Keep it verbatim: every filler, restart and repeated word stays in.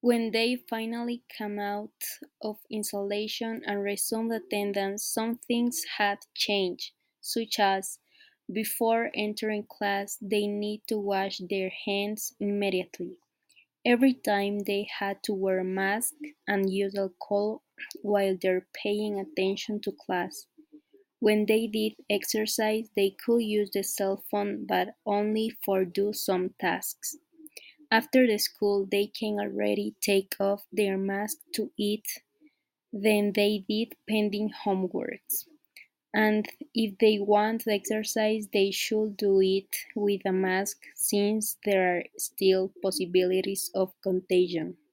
When they finally came out of isolation and resumed attendance, some things had changed, such as before entering class, they need to wash their hands immediately. Every time they had to wear a mask and use alcohol while they're paying attention to class. When they did exercise, they could use the cell phone but only for do some tasks. After the school, they can already take off their mask to eat than they did pending homeworks. And if they want to exercise, they should do it with a mask since there are still possibilities of contagion.